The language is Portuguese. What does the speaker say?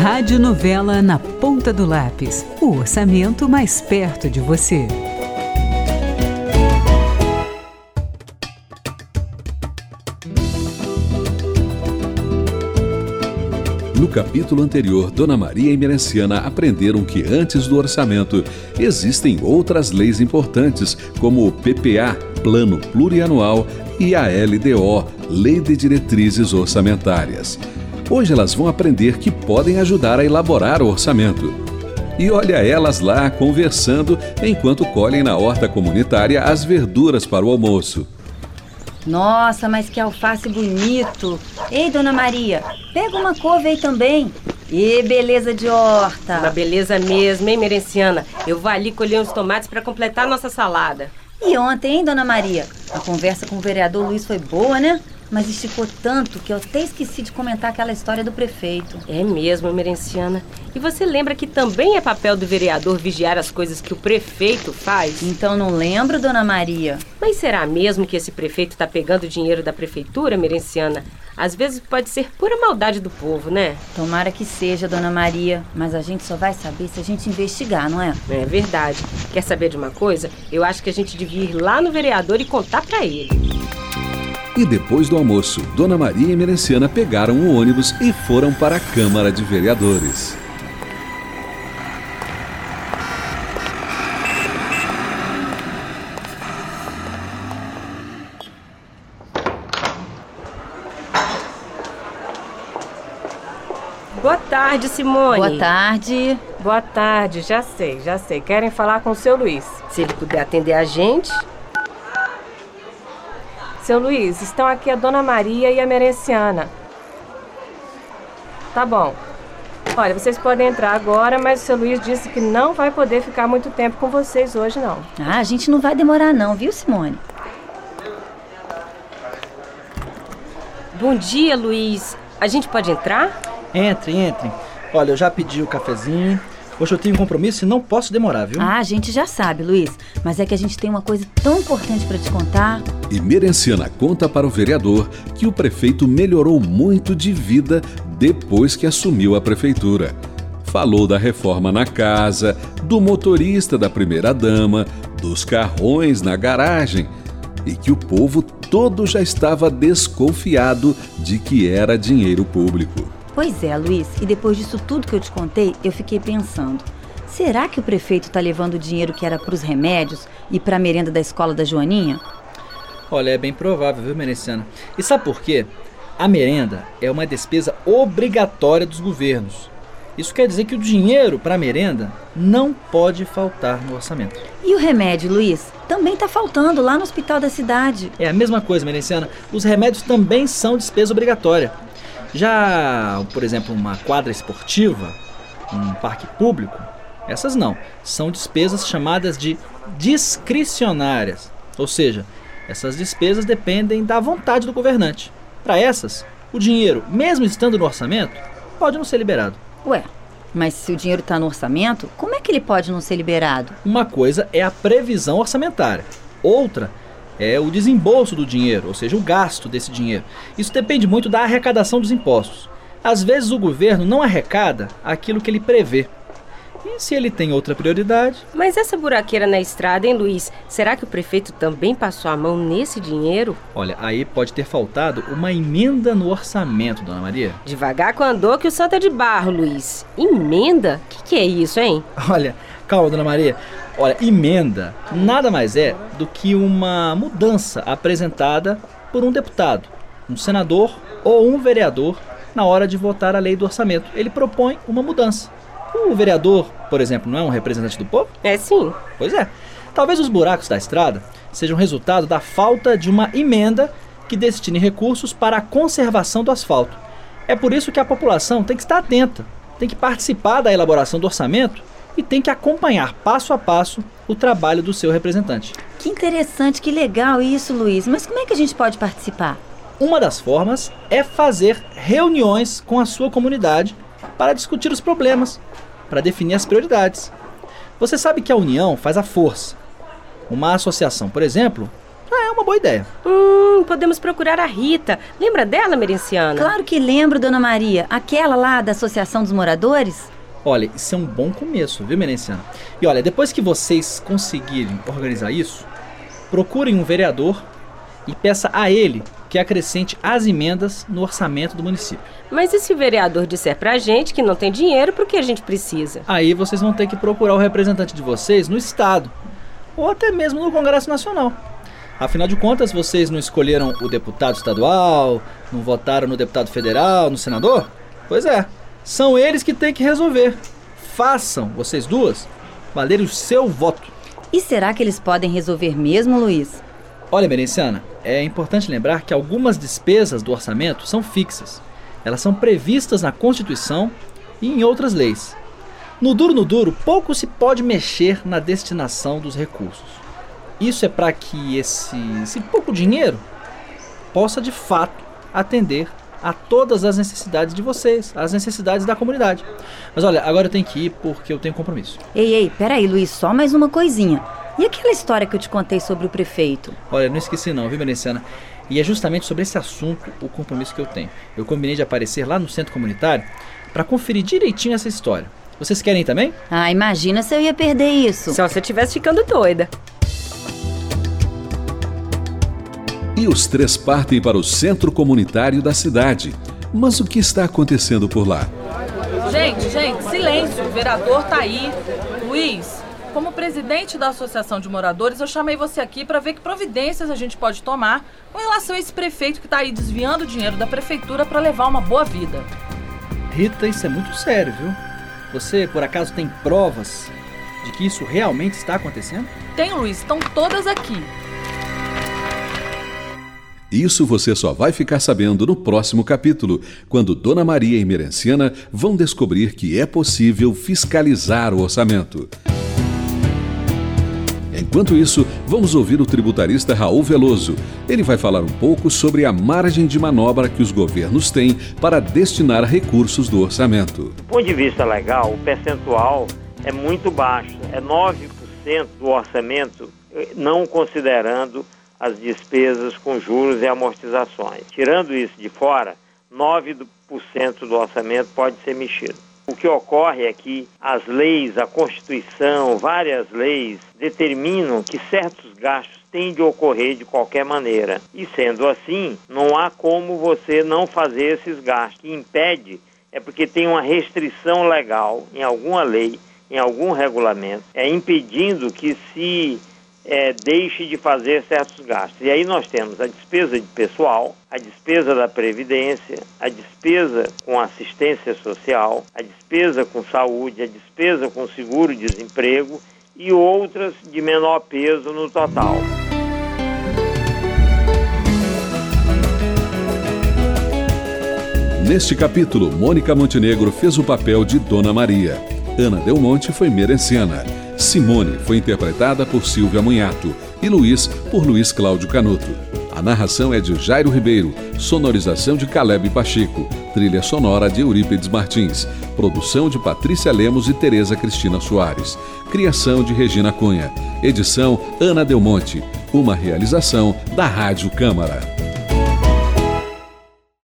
Radionovela na Ponta do Lápis. O orçamento mais perto de você. No capítulo anterior, Dona Maria e Merenciana aprenderam que antes do orçamento existem outras leis importantes, como o PPA, Plano Plurianual, e a LDO, Lei de Diretrizes Orçamentárias. Hoje elas vão aprender que podem ajudar a elaborar o orçamento. E olha elas lá conversando enquanto colhem na horta comunitária as verduras para o almoço. Nossa, mas que alface bonito! Ei, Dona Maria, pega uma couve aí também. E beleza de horta! Uma beleza mesmo, hein, Merenciana? Eu vou ali colher uns tomates para completar a nossa salada. E ontem, hein, Dona Maria? A conversa com o vereador Luiz foi boa, né? Mas esticou tanto que eu até esqueci de comentar aquela história do prefeito. É mesmo, Merenciana. E você lembra que também é papel do vereador vigiar as coisas que o prefeito faz? Então não lembro, Dona Maria. Mas será mesmo que esse prefeito tá pegando dinheiro da prefeitura, Merenciana? Às vezes pode ser pura maldade do povo, né? Tomara que seja, Dona Maria. Mas a gente só vai saber se a gente investigar, não é? É verdade. Quer saber de uma coisa? Eu acho que a gente devia ir lá no vereador e contar pra ele. E depois do almoço, Dona Maria e Merenciana pegaram o ônibus e foram para a Câmara de Vereadores. Boa tarde, Simone. Boa tarde. Boa tarde, já sei. Querem falar com o seu Luiz. Se ele puder atender a gente... Seu Luiz, estão aqui a Dona Maria e a Merenciana. Tá bom. Olha, vocês podem entrar agora, mas o seu Luiz disse que não vai poder ficar muito tempo com vocês hoje, não. Ah, a gente não vai demorar não, viu, Simone? Bom dia, Luiz. A gente pode entrar? Entrem. Olha, eu já pedi o cafezinho. Hoje eu tenho um compromisso e não posso demorar, viu? Ah, a gente já sabe, Luiz. Mas é que a gente tem uma coisa tão importante para te contar. E Merenciana conta para o vereador que o prefeito melhorou muito de vida depois que assumiu a prefeitura. Falou da reforma na casa, do motorista da primeira-dama, dos carrões na garagem e que o povo todo já estava desconfiado de que era dinheiro público. Pois é, Luiz, e depois disso tudo que eu te contei, eu fiquei pensando, será que o prefeito está levando o dinheiro que era para os remédios e para a merenda da escola da Joaninha? Olha, é bem provável, viu, Merenciana? E sabe por quê? A merenda é uma despesa obrigatória dos governos. Isso quer dizer que o dinheiro para a merenda não pode faltar no orçamento. E o remédio, Luiz? Também está faltando lá no hospital da cidade. É a mesma coisa, Merenciana. Os remédios também são despesa obrigatória. Já, por exemplo, uma quadra esportiva, um parque público, essas não. São despesas chamadas de discricionárias. Ou seja, essas despesas dependem da vontade do governante. Para essas, o dinheiro, mesmo estando no orçamento, pode não ser liberado. Ué, mas se o dinheiro está no orçamento, como é que ele pode não ser liberado? Uma coisa é a previsão orçamentária. Outra é o desembolso do dinheiro, ou seja, o gasto desse dinheiro. Isso depende muito da arrecadação dos impostos. Às vezes o governo não arrecada aquilo que ele prevê. E se ele tem outra prioridade... Mas essa buraqueira na estrada, hein, Luiz? Será que o prefeito também passou a mão nesse dinheiro? Olha, aí pode ter faltado uma emenda no orçamento, Dona Maria. Devagar com andor que o santo é de barro, Luiz. Emenda? O que é isso, hein? Olha, calma, Dona Maria. Olha, emenda nada mais é do que uma mudança apresentada por um deputado, um senador ou um vereador na hora de votar a lei do orçamento. Ele propõe uma mudança. O vereador, por exemplo, não é um representante do povo? É sim. Pois é. Talvez os buracos da estrada sejam resultado da falta de uma emenda que destine recursos para a conservação do asfalto. É por isso que a população tem que estar atenta, tem que participar da elaboração do orçamento e tem que acompanhar passo a passo o trabalho do seu representante. Que interessante, que legal isso, Luiz. Mas como é que a gente pode participar? Uma das formas é fazer reuniões com a sua comunidade para discutir os problemas, para definir as prioridades. Você sabe que a união faz a força. Uma associação, por exemplo, é uma uma boa ideia. Podemos procurar a Rita. Lembra dela, Merenciana? Claro que lembro, Dona Maria. Aquela lá da Associação dos Moradores. Olha, isso é um bom começo, viu, Merenciana? E olha, depois que vocês conseguirem organizar isso, procurem um vereador e peça a ele que acrescente as emendas no orçamento do município. Mas e se o vereador disser pra gente que não tem dinheiro pro que a gente precisa? Aí vocês vão ter que procurar o representante de vocês no estado, ou até mesmo no Congresso Nacional. Afinal de contas, vocês não escolheram o deputado estadual, não votaram no deputado federal, no senador? Pois é, são eles que têm que resolver. Façam, vocês duas, valer o seu voto. E será que eles podem resolver mesmo, Luiz? Olha, Merenciana, é importante lembrar que algumas despesas do orçamento são fixas. Elas são previstas na Constituição e em outras leis. No duro, pouco se pode mexer na destinação dos recursos. Isso é para que esse pouco dinheiro possa, de fato, atender a todas as necessidades de vocês, as necessidades da comunidade. Mas olha, agora eu tenho que ir porque eu tenho compromisso. Ei, peraí, Luiz, só mais uma coisinha. E aquela história que eu te contei sobre o prefeito? Olha, não esqueci não, viu, Merenciana? E é justamente sobre esse assunto o compromisso que eu tenho. Eu combinei de aparecer lá no centro comunitário para conferir direitinho essa história. Vocês querem ir também? Ah, imagina se eu ia perder isso. Só se eu estivesse ficando doida. E os três partem para o centro comunitário da cidade. Mas o que está acontecendo por lá? Gente, silêncio, o vereador tá aí. Luiz, como presidente da Associação de Moradores, eu chamei você aqui para ver que providências a gente pode tomar com relação a esse prefeito que tá aí desviando o dinheiro da prefeitura para levar uma boa vida. Rita, isso é muito sério, viu? Você, por acaso, tem provas de que isso realmente está acontecendo? Tem, Luiz, estão todas aqui. Isso você só vai ficar sabendo no próximo capítulo, quando Dona Maria e Merenciana vão descobrir que é possível fiscalizar o orçamento. Enquanto isso, vamos ouvir o tributarista Raul Veloso. Ele vai falar um pouco sobre a margem de manobra que os governos têm para destinar recursos do orçamento. Do ponto de vista legal, o percentual é muito baixo, é 9% do orçamento, não considerando as despesas com juros e amortizações. Tirando isso de fora, 9% do orçamento pode ser mexido. O que ocorre é que as leis, a Constituição, várias leis determinam que certos gastos têm de ocorrer de qualquer maneira. E sendo assim, não há como você não fazer esses gastos. O que impede é porque tem uma restrição legal em alguma lei, em algum regulamento, impedindo que se deixe de fazer certos gastos. E aí nós temos a despesa de pessoal, a despesa da Previdência, a despesa com assistência social, a despesa com saúde, a despesa com seguro-desemprego e outras de menor peso no total. Neste capítulo, Mônica Montenegro fez o papel de Dona Maria. Ana Del Monte foi Merenciana. Simone foi interpretada por Silvia Munhato e Luiz por Luiz Cláudio Canuto. A narração é de Jairo Ribeiro, sonorização de Caleb Pacheco, trilha sonora de Eurípides Martins, produção de Patrícia Lemos e Tereza Cristina Soares, criação de Regina Cunha, edição Ana Del Monte, uma realização da Rádio Câmara.